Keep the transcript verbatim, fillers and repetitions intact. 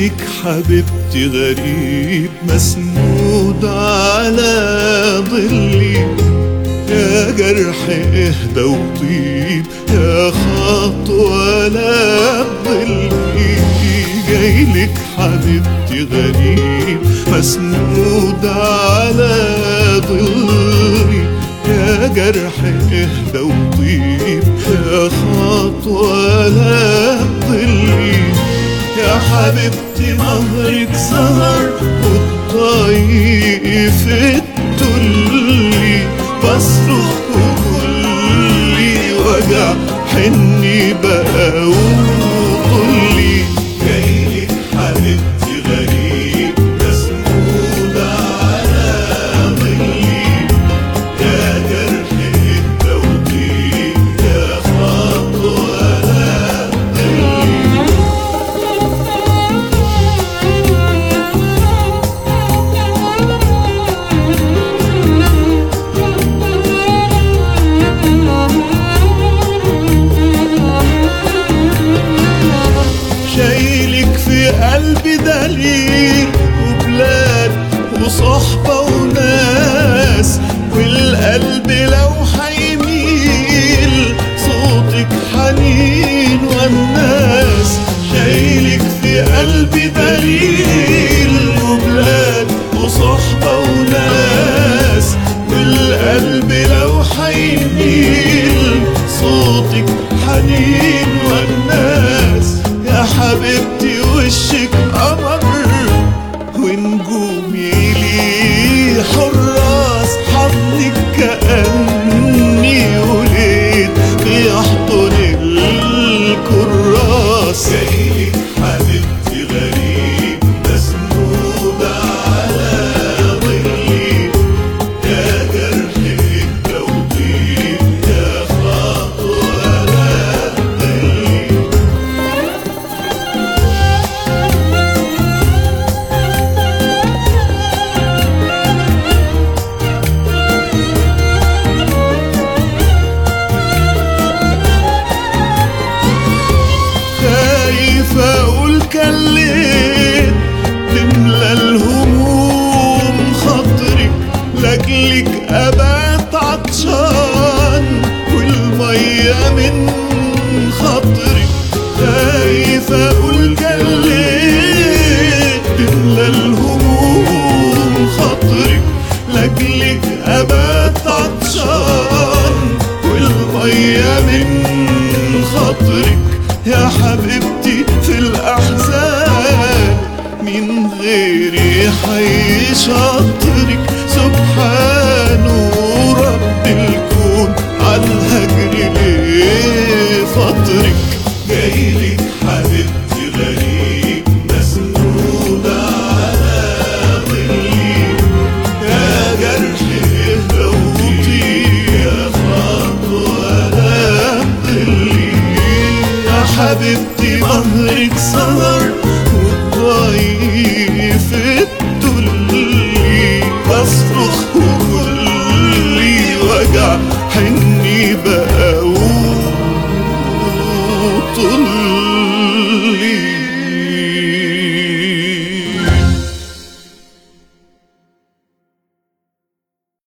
جايلك حبيبتي غريب مسنود على ظلي، يا جرح اهدى وطيب يا خطوة لا تضلي. جايلك حبيبتي غريب مسنود على ظلي، يا جرح اهدى وطيب يا خطوة لا تضلي. يا حبيبتي مهرك سهر والطيف التلي، بصرخ وكلي وجع حني بقى وطلي. جايلك حبيبتي غريب مسنود على ظلي، يا جرح اهدى وطيب يا خطوة لا تضلي. شايلك في قلبي دليل وبلاد وصحبة وناس، والقلب لو حيميل صوتك حنين والناس. شايلك في قلبي دليل وبلاد وصحبة وناس، والقلب لو حيميل صوتك حنين والناس. يا حبيبتي وشك قمر ونجومي لي حراس، حضنك كأني وليد بيحضن الكراس. جايلك حبيبتي غريب مسنود على ظلي، يا جرح اهدى وطيب يا خطوة لا تضلي. خايف اقول كليت تملى الهموم خاطرك، لاجلك ابات عطشان والمية من خاطرك. خايف اقول كليت تملى الهموم خاطرك، لاجلك ابات عطشان والمية من خاطرك. يا حبيبتي في الأحزان من غيري حيشاطرك، سبحانه رب الكون عالهجر ليه فطرك. جايلك حبيبتي غريب مسنود على ظلي، يا جرح اهدى وطيب يا خطوة لا تضلي. يا حبيبتي مهرك سهر والضيف التلي، بصرخ